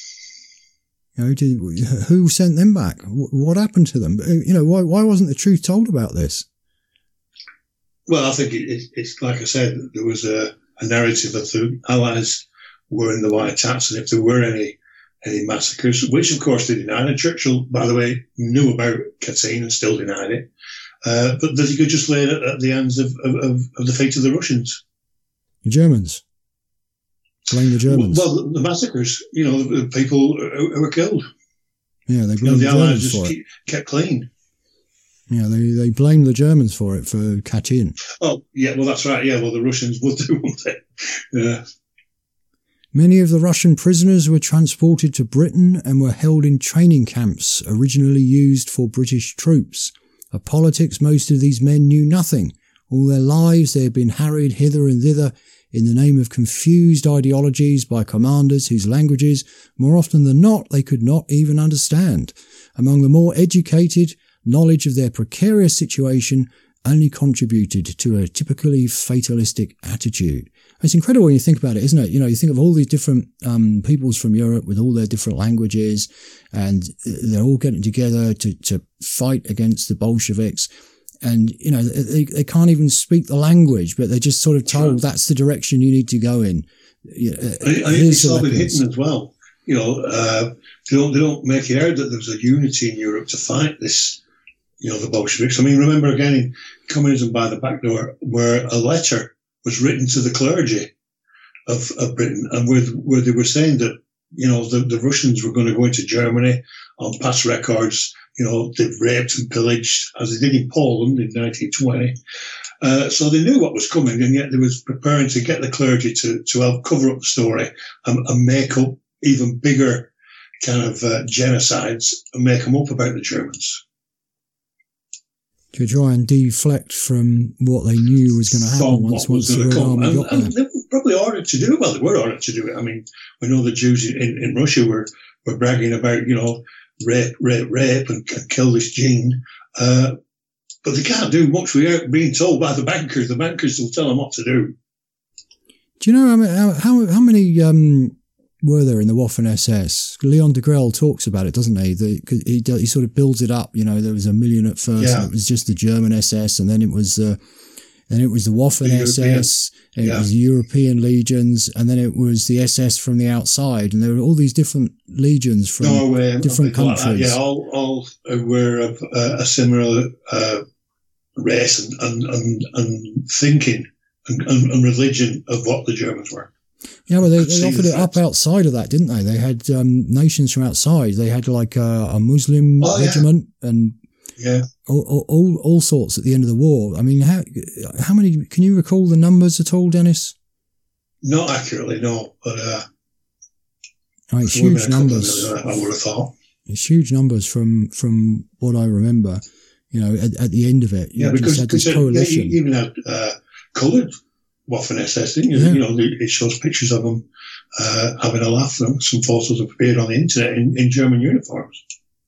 Who sent them back? What happened to them? Why wasn't the truth told about this? Well, I think it's like I said, there was a narrative that the Allies were in the White Hats, and if there were any massacres, which of course they denied. And Churchill, by the way, knew about Katyn and still denied it. But that he could just lay it at the hands of the fate of the Russians. The Germans. Blame the Germans. Well, the massacres, the people who were killed. Yeah, they blamed the Allies for it. Kept clean. Yeah, they blamed the Germans for it, for Katyn. Oh, yeah, well, that's right. Yeah, well, the Russians would do, wouldn't they? Yeah. Many of the Russian prisoners were transported to Britain and were held in training camps originally used for British troops. Of politics, most of these men knew nothing. All their lives they had been harried hither and thither in the name of confused ideologies by commanders whose languages, more often than not, they could not even understand. Among the more educated, knowledge of their precarious situation only contributed to a typically fatalistic attitude. It's incredible when you think about it, isn't it? You think of all these different peoples from Europe with all their different languages, and they're all getting together to fight against the Bolsheviks. And, they can't even speak the language, but they're just sort of told that's the direction you need to go in. It's all been hidden as well. They don't make it out that there was a unity in Europe to fight this, the Bolsheviks. I mean, remember again in Communism by the Back Door, where a letter was written to the clergy of Britain, and where they were saying that, the Russians were going to go into Germany on past records. They've raped and pillaged, as they did in Poland in 1920. So they knew what was coming, and yet they was preparing to get the clergy to help cover up the story and make up even bigger kind of genocides and make them up about the Germans. To try and deflect from what they knew was going to happen once the Red Army got there. And they were probably ordered to do it. Well, they were ordered to do it. I mean, we know the Jews in Russia were bragging about, rape and kill this gene. But they can't do much without being told by the bankers. The bankers will tell them what to do. Do you know how many were there in the Waffen-SS? Leon Degrelle talks about it, doesn't he? He sort of builds it up. There was 1 million at first, and it was just the German SS, and then it was the Waffen-SS, it was European legions, and then it was the SS from the outside, and there were all these different legions from Norway, different countries. Like all were of a similar race and thinking and religion of what the Germans were. Yeah, well, they offered it up outside of that, didn't they? They had nations from outside. They had like a Muslim regiment and all sorts at the end of the war. I mean, how many? Can you recall the numbers at all, Dennis? Not accurately, no. But it's huge numbers. I would have thought it's huge numbers from what I remember. At the end of it, because had this coalition. You even had coloured Waffen-SS, didn't you? It shows pictures of them having a laugh. Some photos have appeared on the internet in German uniforms.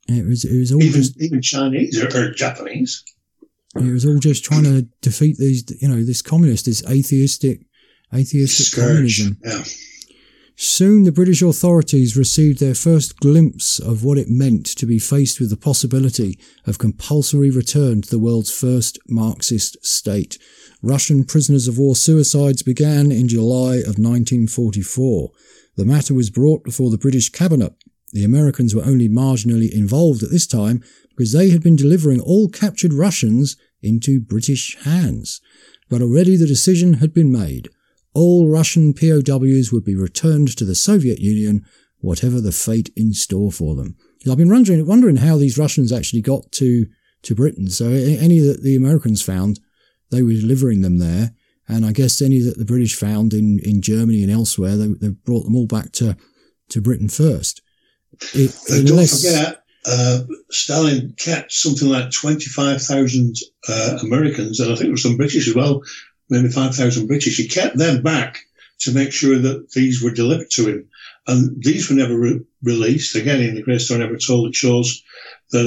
It was all even Chinese or Japanese. It was all just trying to defeat this communist, this atheistic communism. Yeah. Soon the British authorities received their first glimpse of what it meant to be faced with the possibility of compulsory return to the world's first Marxist state. Russian prisoners of war suicides began in July of 1944. The matter was brought before the British cabinet. The Americans were only marginally involved at this time because they had been delivering all captured Russians into British hands. But already the decision had been made. All Russian POWs would be returned to the Soviet Union, whatever the fate in store for them. I've been wondering how these Russians actually got to Britain. So any that the Americans found, they were delivering them there. And I guess any that the British found in Germany and elsewhere, they brought them all back to Britain first. Don't forget, Stalin kept something like 25,000 Americans, and I think there were some British as well, maybe 5,000 British. He kept them back to make sure that these were delivered to him. And these were never released. Again, in The Great Story Never Told, it shows that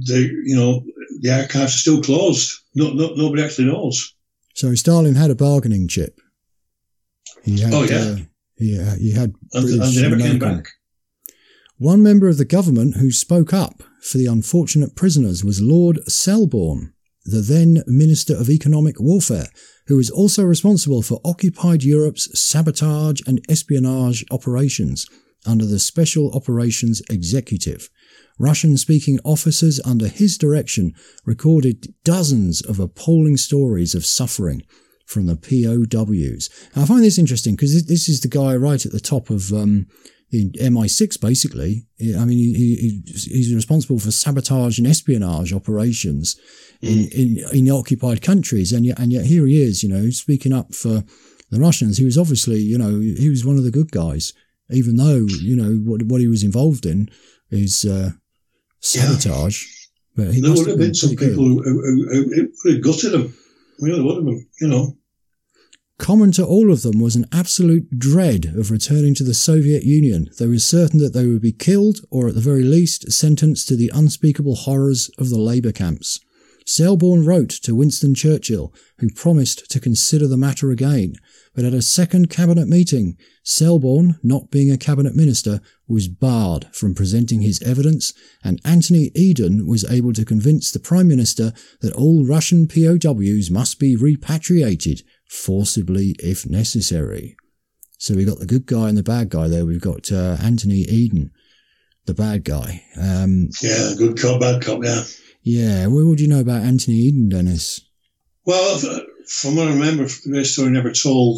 the archives are still closed. Nobody actually knows. So Stalin had a bargaining chip. He had, he had British and they never came back. One member of the government who spoke up for the unfortunate prisoners was Lord Selborne, the then Minister of Economic Warfare, who was also responsible for occupied Europe's sabotage and espionage operations under the Special Operations Executive. Russian-speaking officers under his direction recorded dozens of appalling stories of suffering from the POWs. And I find this interesting because this is the guy right at the top of the MI6, basically. I mean, he's responsible for sabotage and espionage operations in occupied countries, and yet here he is, speaking up for the Russians. He was obviously, he was one of the good guys, even though, what he was involved in is sabotage. Yeah. But he there would have been some people who would have gutted him. Really would have been, Common to all of them was an absolute dread of returning to the Soviet Union. They were certain that they would be killed, or at the very least sentenced to the unspeakable horrors of the labour camps. Selborne wrote to Winston Churchill, who promised to consider the matter again, but at a second cabinet meeting, Selborne, not being a cabinet minister, was barred from presenting his evidence, and Anthony Eden was able to convince the Prime Minister that all Russian POWs must be repatriated, forcibly if necessary. So we got the good guy and the bad guy there. We've got Anthony Eden, the bad guy. Good cop, bad cop, yeah. Yeah, what would you know about Anthony Eden, Dennis? Well, from what I remember from The Great Story Never Told,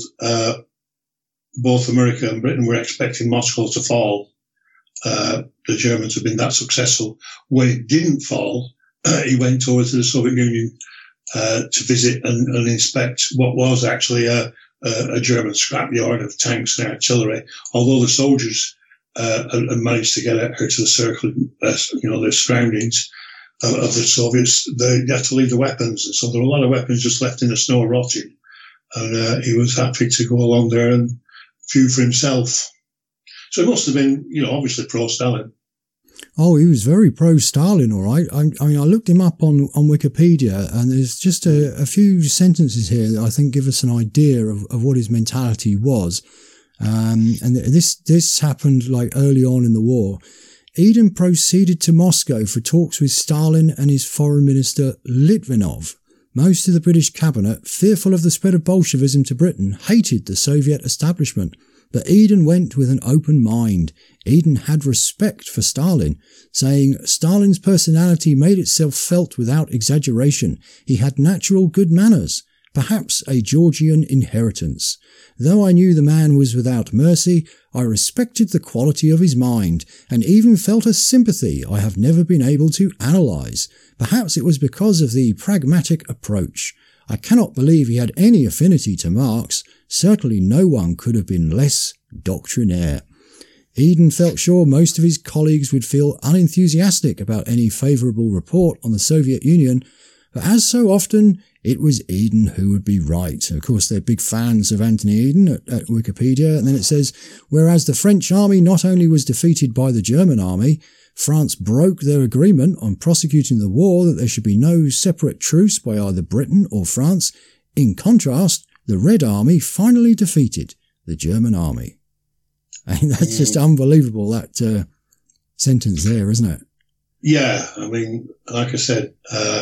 both America and Britain were expecting Moscow to fall. The Germans had been that successful. When it didn't fall, he went over to the Soviet Union to visit and inspect what was actually a German scrapyard of tanks and artillery, although the soldiers had managed to get out to the circle, their surroundings of the Soviets. They had to leave the weapons, and so there were a lot of weapons just left in the snow rotting, and he was happy to go along there and view for himself. So it must have been, obviously pro-Stalin. Oh, he was very pro-Stalin, all right. I mean, I looked him up on Wikipedia, and there's just a few sentences here that I think give us an idea of what his mentality was. And this happened like early on in the war. Eden proceeded to Moscow for talks with Stalin and his foreign minister Litvinov. Most of the British cabinet, fearful of the spread of Bolshevism to Britain, hated the Soviet establishment. But Eden went with an open mind. Eden had respect for Stalin, saying Stalin's personality made itself felt without exaggeration. He had natural good manners, perhaps a Georgian inheritance. Though I knew the man was without mercy, I respected the quality of his mind, and even felt a sympathy I have never been able to analyse. Perhaps it was because of the pragmatic approach. I cannot believe he had any affinity to Marx. Certainly no one could have been less doctrinaire. Eden felt sure most of his colleagues would feel unenthusiastic about any favourable report on the Soviet Union, But as so often, it was Eden who would be right. Of course, they're big fans of Anthony Eden at Wikipedia. And then it says, whereas the French army not only was defeated by the German army, France broke their agreement on prosecuting the war that there should be no separate truce by either Britain or France. In contrast, the Red Army finally defeated the German army. And that's just unbelievable, that sentence there, isn't it? Yeah, I mean, like I said,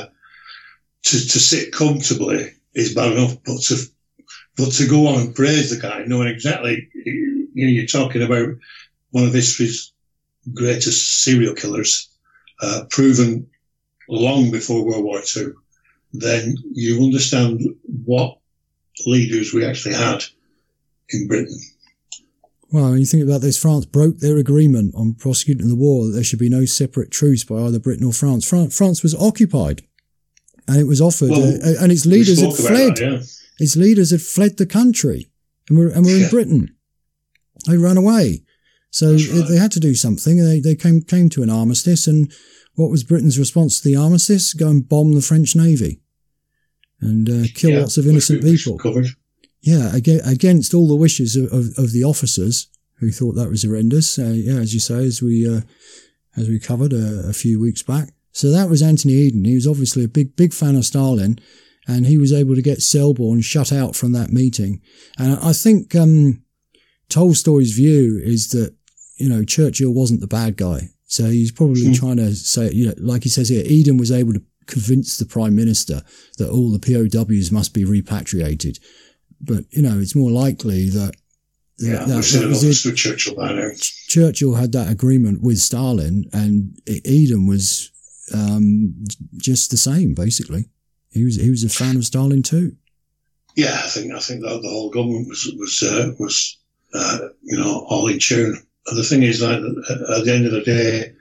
to sit comfortably is bad enough, but to go on and praise the guy, knowing exactly, you're talking about one of history's greatest serial killers, proven long before World War II, then you understand what leaders we actually had in Britain. Well, when you think about this, France broke their agreement on prosecuting the war that there should be no separate truce by either Britain or France. France was occupied, and it was offered, and its leaders had fled. That, yeah. Its leaders had fled the country, and were in Britain. They ran away, so they had to do something. And they came to an armistice, and what was Britain's response to the armistice? Go and bomb the French navy and kill lots of innocent people. Covered. Yeah, against all the wishes of the officers who thought that was horrendous. As you say, as we covered a few weeks back. So that was Anthony Eden. He was obviously a big fan of Stalin, and he was able to get Selborne shut out from that meeting. And I think Tolstoy's view is that, Churchill wasn't the bad guy. So he's probably trying to say, like he says here, Eden was able to convince the Prime Minister that all the POWs must be repatriated. But, it's more likely that was it. Churchill by now. Churchill had that agreement with Stalin, and Eden was just the same, basically. He was a fan of Stalin too. Yeah, I think that the whole government was all in tune. And the thing is, like, at the end of the day,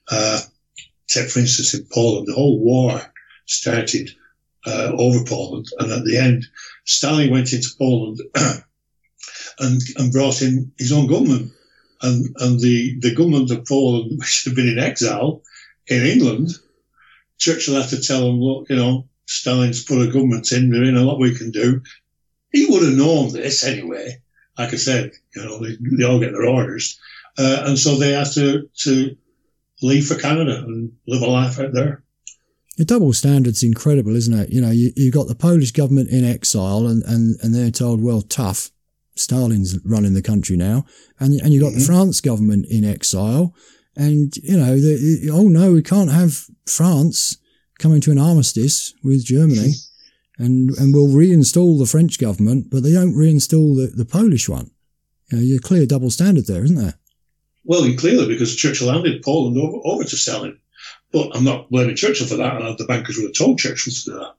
take for instance in Poland, the whole war started over Poland, and at the end, Stalin went into Poland and brought in his own government, and the government of Poland, which had been in exile in England, Churchill had to tell them, look, Stalin's put a government in, there ain't a lot we can do. He would have known this anyway. Like I said, they all get their orders, and so they had to leave for Canada and live a life out there. The double standard's incredible, isn't it? You've got the Polish government in exile and they're told, well, tough, Stalin's running the country now. And you've got the France government in exile. And, oh no, we can't have France coming to an armistice with Germany and we'll reinstall the French government, but they don't reinstall the Polish one. You're clear double standard there, isn't there? Well, clearly, because Churchill handed Poland over to Stalin. But I'm not blaming Churchill for that, and the bankers would have told Churchill to do that.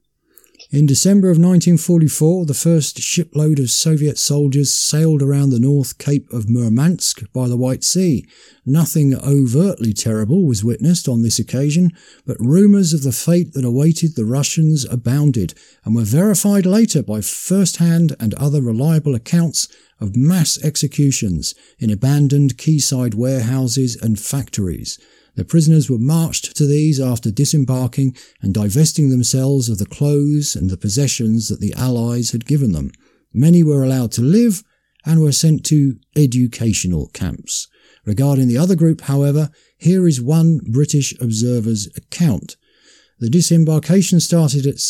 In December of 1944, the first shipload of Soviet soldiers sailed around the North Cape of Murmansk by the White Sea. Nothing overtly terrible was witnessed on this occasion, but rumours of the fate that awaited the Russians abounded and were verified later by first-hand and other reliable accounts of mass executions in abandoned quayside warehouses and factories. The prisoners were marched to these after disembarking and divesting themselves of the clothes and the possessions that the Allies had given them. Many were allowed to live and were sent to educational camps. Regarding the other group, however, here is one British observer's account. The disembarkation started at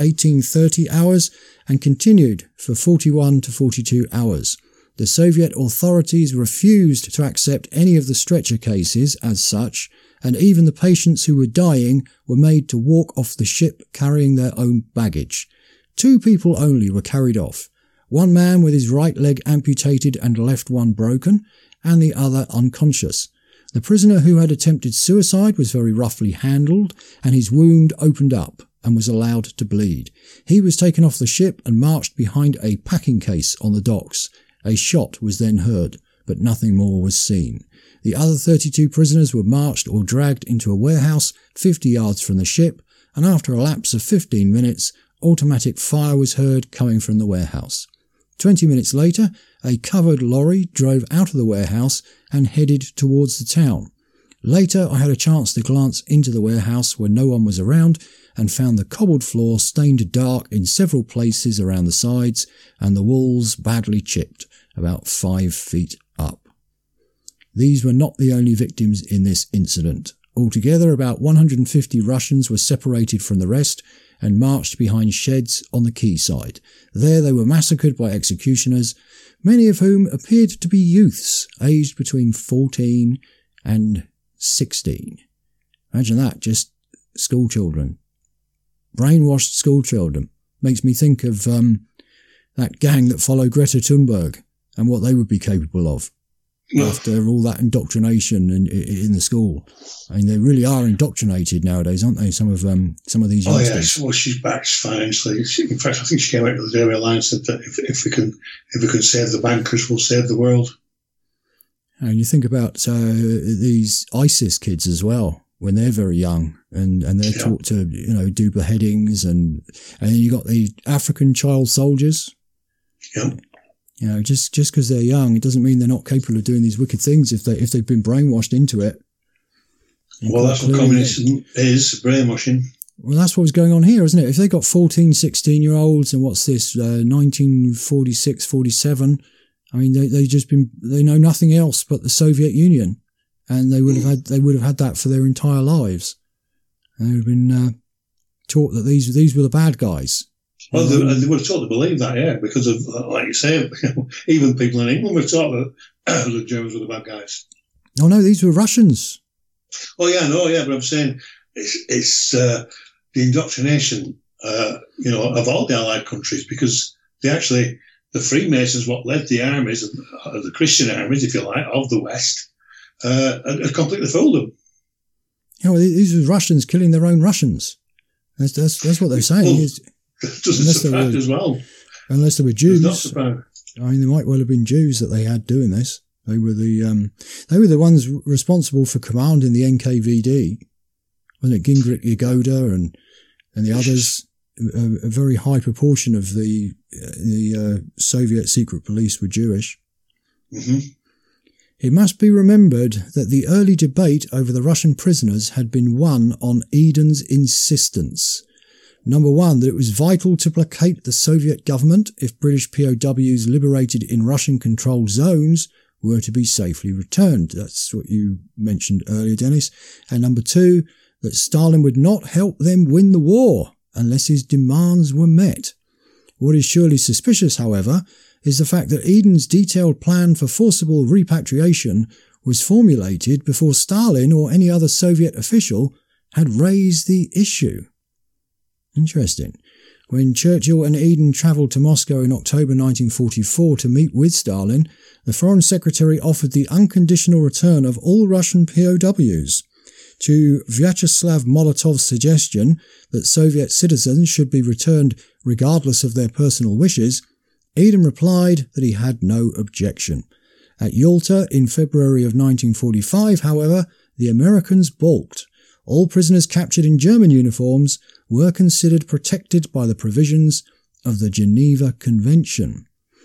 18:30 hours and continued for 41 to 42 hours. The Soviet authorities refused to accept any of the stretcher cases as such, and even the patients who were dying were made to walk off the ship carrying their own baggage. 2 people only were carried off, one man with his right leg amputated and left one broken, and the other unconscious. The prisoner who had attempted suicide was very roughly handled, and his wound opened up and was allowed to bleed. He was taken off the ship and marched behind a packing case on the docks. A shot was then heard, but nothing more was seen. The other 32 prisoners were marched or dragged into a warehouse 50 yards from the ship, and after a lapse of 15 minutes, automatic fire was heard coming from the warehouse. 20 minutes later, a covered lorry drove out of the warehouse and headed towards the town. Later, I had a chance to glance into the warehouse where no one was around and found the cobbled floor stained dark in several places around the sides and the walls badly chipped, about 5 feet up. These were not the only victims in this incident. Altogether, about 150 Russians were separated from the rest and marched behind sheds on the quayside. There they were massacred by executioners, many of whom appeared to be youths, aged between 14 and 16. Imagine that, just school children. Brainwashed school children. Makes me think of that gang that followed Greta Thunberg and what they would be capable of after all that indoctrination in the school. I mean, they really are indoctrinated nowadays, aren't they? Some of these youngsters. Oh yes, well, she's back financially. In fact, I think she came out the Daily Line said that if we can save the bankers, we'll save the world. And you think about these ISIS kids as well, when they're very young, and they're taught to do beheadings, and then you got the African child soldiers. Yeah. Just because they're young, it doesn't mean they're not capable of doing these wicked things if they've been brainwashed into it. Well, that's what communism is, brainwashing. Well, that's what was going on here, isn't it? If they got 14, 16-year-olds, and what's this, 1946, 47, I mean, they know nothing else but the Soviet Union, and they would have had that for their entire lives. And they would have been taught that these were the bad guys. Well, they were taught to believe that, yeah, because of, like you say, even people in England were taught that the Germans were the bad guys. Oh no, these were Russians. Oh yeah, but I'm saying it's the indoctrination, of all the Allied countries, because the Freemasons, what led the armies, the Christian armies, if you like, of the West, had completely fooled them. These were Russians killing their own Russians. That's what they're saying. Well, doesn't surprise as well. Unless they were Jews. Not surprised. I mean, there might well have been Jews that they had doing this. They were the ones responsible for commanding the NKVD. Wasn't it Gingrich, Yagoda, and the others? A very high proportion of the Soviet secret police were Jewish. Mm-hmm. It must be remembered that the early debate over the Russian prisoners had been won on Eden's insistence. Number one, that it was vital to placate the Soviet government if British POWs liberated in Russian-controlled zones were to be safely returned. That's what you mentioned earlier, Dennis. And number two, that Stalin would not help them win the war unless his demands were met. What is surely suspicious, however, is the fact that Eden's detailed plan for forcible repatriation was formulated before Stalin or any other Soviet official had raised the issue. Interesting. When Churchill and Eden travelled to Moscow in October 1944 to meet with Stalin, the Foreign Secretary offered the unconditional return of all Russian POWs. To Vyacheslav Molotov's suggestion that Soviet citizens should be returned regardless of their personal wishes, Eden replied that he had no objection. At Yalta in February of 1945, however, the Americans balked. All prisoners captured in German uniforms were considered protected by the provisions of the Geneva Convention.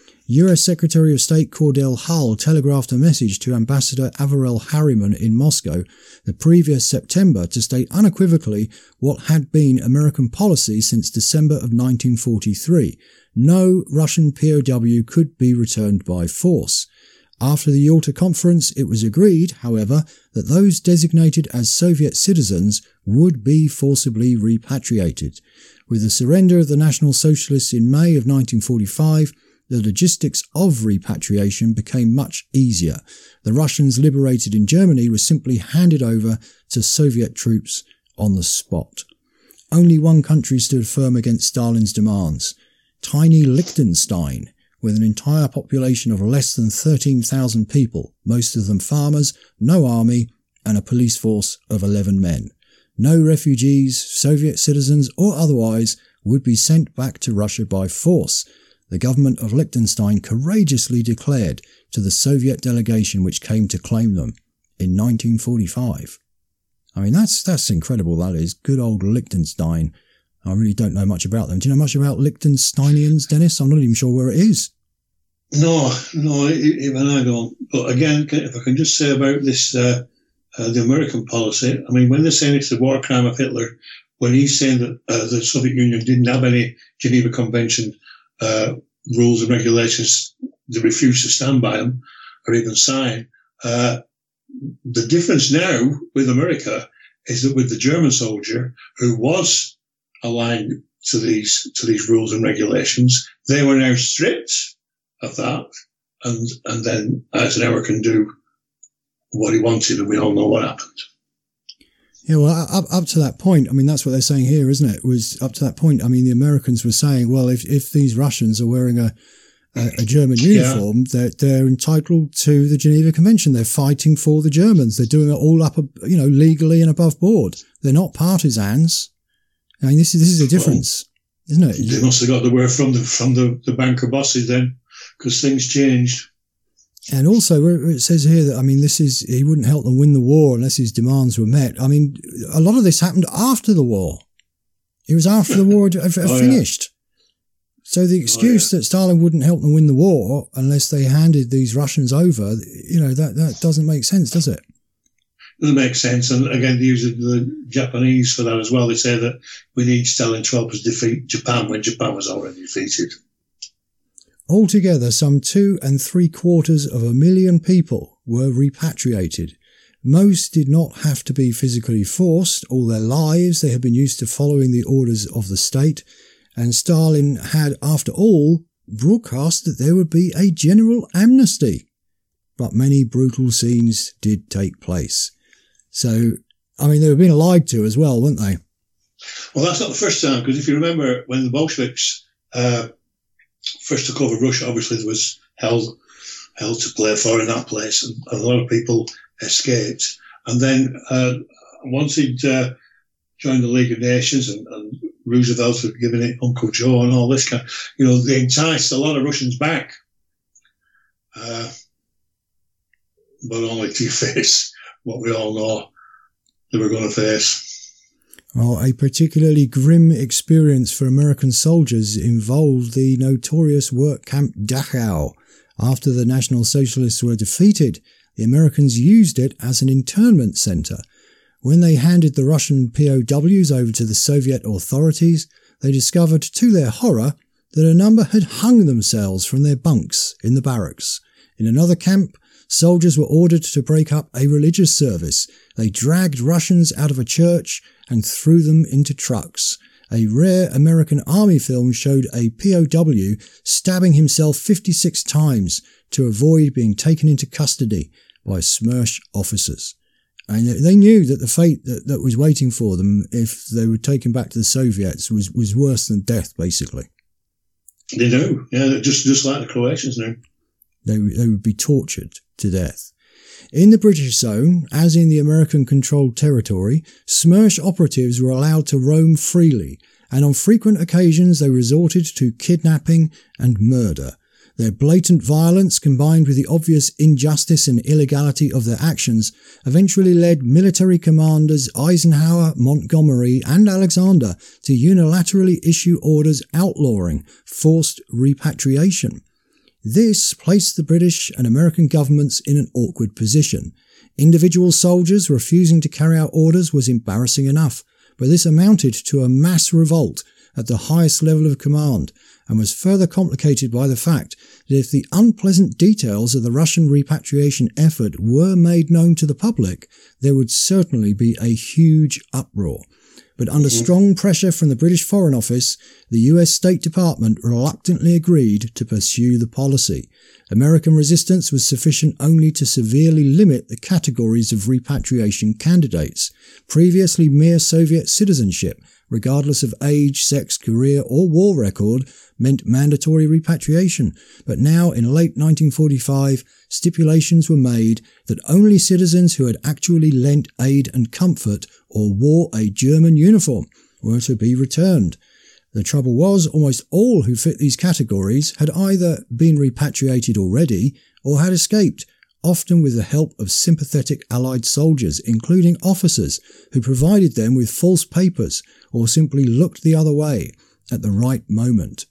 US Secretary of State Cordell Hull telegraphed a message to Ambassador Averell Harriman in Moscow the previous September to state unequivocally what had been American policy since December of 1943. No Russian POW could be returned by force. After the Yalta Conference, it was agreed, however, that those designated as Soviet citizens would be forcibly repatriated. With the surrender of the National Socialists in May of 1945, the logistics of repatriation became much easier. The Russians liberated in Germany were simply handed over to Soviet troops on the spot. Only one country stood firm against Stalin's demands: tiny Liechtenstein, with an entire population of less than 13,000 people, most of them farmers, no army, and a police force of 11 men. No refugees, Soviet citizens or otherwise, would be sent back to Russia by force. The government of Liechtenstein courageously declared to the Soviet delegation which came to claim them in 1945. I mean, that's incredible, that is. Good old Liechtenstein. I really don't know much about them. Do you know much about Liechtensteinians, Dennis? I'm not even sure where it is. No, even I don't. But again, if I can just say about this the American policy. I mean, when they're saying it's a war crime of Hitler, when he's saying that the Soviet Union didn't have any Geneva Convention rules and regulations, they refused to stand by them or even sign. The difference now with America is that with the German soldier who was aligned to these rules and regulations, they were now stripped of that, and then Eisenhower can do what he wanted, and we all know what happened. Yeah, well, up to that point, I mean, that's what they're saying here, isn't it? Was up to that point, I mean, the Americans were saying, well, if these Russians are wearing a German uniform, they're entitled to the Geneva Convention. They're fighting for the Germans. They're doing it all up, legally and above board. They're not partisans. I mean, this is a difference, isn't it? They must have got the word from the banker bosses then, because things changed. And also, it says here that, I mean, he wouldn't help them win the war unless his demands were met. I mean, a lot of this happened after the war. It was after the war had finished. Yeah. So the excuse that Stalin wouldn't help them win the war unless they handed these Russians over, that doesn't make sense, does it? Doesn't make sense. And again, they use the Japanese for that as well. They say that we need Stalin to help us defeat Japan when Japan was already defeated. Altogether, some 2.75 million people were repatriated. Most did not have to be physically forced. All their lives, they had been used to following the orders of the state. And Stalin had, after all, broadcast that there would be a general amnesty. But many brutal scenes did take place. So, I mean, they were being lied to as well, weren't they? Well, that's not the first time, because if you remember when the Bolsheviks first took over Russia, obviously there was hell to play for in that place, and a lot of people escaped. And then once he'd joined the League of Nations and Roosevelt had given it Uncle Joe and all this kind of, they enticed a lot of Russians back. But only to face what we all know they were going to face. Well, a particularly grim experience for American soldiers involved the notorious work camp Dachau. After the National Socialists were defeated, the Americans used it as an internment center. When they handed the Russian POWs over to the Soviet authorities, they discovered, to their horror, that a number had hung themselves from their bunks in the barracks. In another camp, soldiers were ordered to break up a religious service. They dragged Russians out of a church and threw them into trucks. A rare American Army film showed a POW stabbing himself 56 times to avoid being taken into custody by SMERSH officers. And they knew that the fate that was waiting for them if they were taken back to the Soviets was worse than death, basically. They do, yeah, just like the Croatians knew. They would be tortured to death. In the British zone, as in the American-controlled territory, SMERSH operatives were allowed to roam freely, and on frequent occasions they resorted to kidnapping and murder. Their blatant violence, combined with the obvious injustice and illegality of their actions, eventually led military commanders Eisenhower, Montgomery, and Alexander to unilaterally issue orders outlawing forced repatriation. This placed the British and American governments in an awkward position. Individual soldiers refusing to carry out orders was embarrassing enough, but this amounted to a mass revolt at the highest level of command, and was further complicated by the fact that if the unpleasant details of the Russian repatriation effort were made known to the public, there would certainly be a huge uproar. But under strong pressure from the British Foreign Office, the US State Department reluctantly agreed to pursue the policy. American resistance was sufficient only to severely limit the categories of repatriation candidates. Previously mere Soviet citizenship, regardless of age, sex, career or war record, meant mandatory repatriation, but now in late 1945 stipulations were made that only citizens who had actually lent aid and comfort or wore a German uniform were to be returned. The trouble was, almost all who fit these categories had either been repatriated already or had escaped, often with the help of sympathetic Allied soldiers, including officers who provided them with false papers or simply looked the other way at the right moment.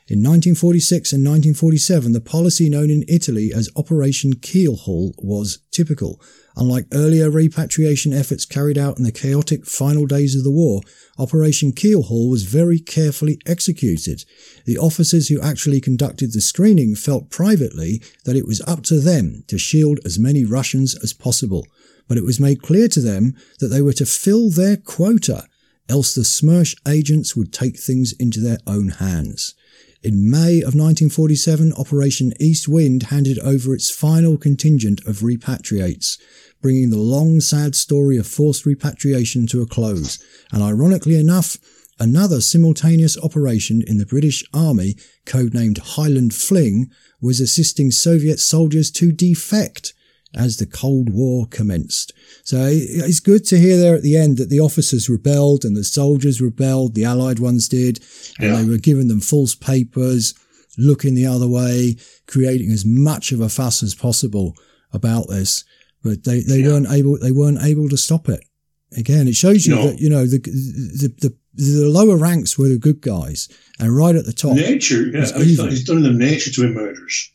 In 1946 and 1947, the policy known in Italy as Operation Keelhaul was typical. Unlike earlier repatriation efforts carried out in the chaotic final days of the war, Operation Keelhaul was very carefully executed. The officers who actually conducted the screening felt privately that it was up to them to shield as many Russians as possible, but it was made clear to them that they were to fill their quota, else the Smersh agents would take things into their own hands. In May of 1947, Operation East Wind handed over its final contingent of repatriates, bringing the long, sad story of forced repatriation to a close. And ironically enough, another simultaneous operation in the British Army, codenamed Highland Fling, was assisting Soviet soldiers to defect as the Cold War commenced. So it's good to hear there at the end that the officers rebelled and the soldiers rebelled, the Allied ones did, and they were giving them false papers, looking the other way, creating as much of a fuss as possible about this. But they weren't able to stop it. Again, it shows you that, you know, the lower ranks were the good guys, and right at the top. Nature, it's done in the nature to be murderers.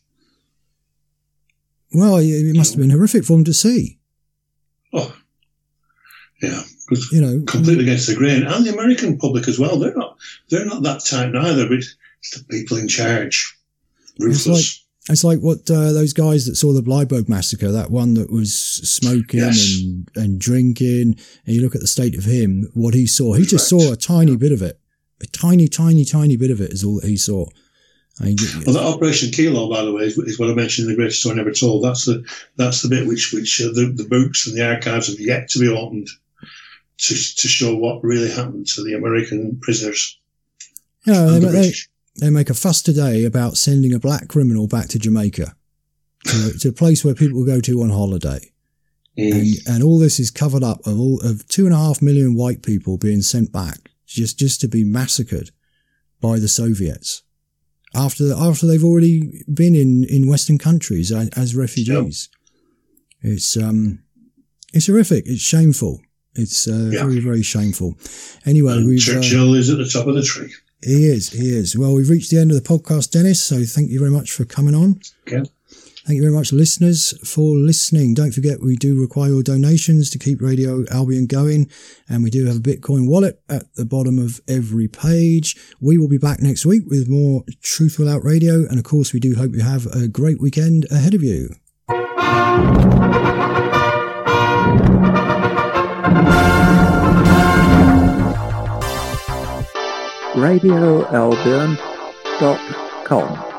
Well, it must have been horrific for them to see. Oh, yeah, because completely against the grain, and the American public as well. They're not that type neither. But it's the people in charge, ruthless. It's like what those guys that saw the Bleiburg massacre, that one that was smoking and drinking, and you look at the state of him, what he saw. He just saw a tiny bit of it. A tiny bit of it is all that he saw. Well, that Operation Keelhaul, by the way, is what I mentioned in The Greatest Story Never Told. That's the bit which the books and the archives have yet to be opened to show what really happened to the American prisoners. Yeah, they make a fuss today about sending a black criminal back to Jamaica, to a place where people go to on holiday. And all this is covered up of 2.5 million white people being sent back just to be massacred by the Soviets. After they've already been in Western countries as refugees. Yep. It's horrific. It's shameful. It's very, very shameful. Anyway, Churchill is at the top of the tree. He is. Well, we've reached the end of the podcast, Dennis, so thank you very much for coming on. Okay. Thank you very much, listeners, for listening. Don't forget, we do require your donations to keep Radio Albion going, and we do have a Bitcoin wallet at the bottom of every page. We will be back next week with more Truth Without Radio, and of course, we do hope you have a great weekend ahead of you. RadioAlbion.com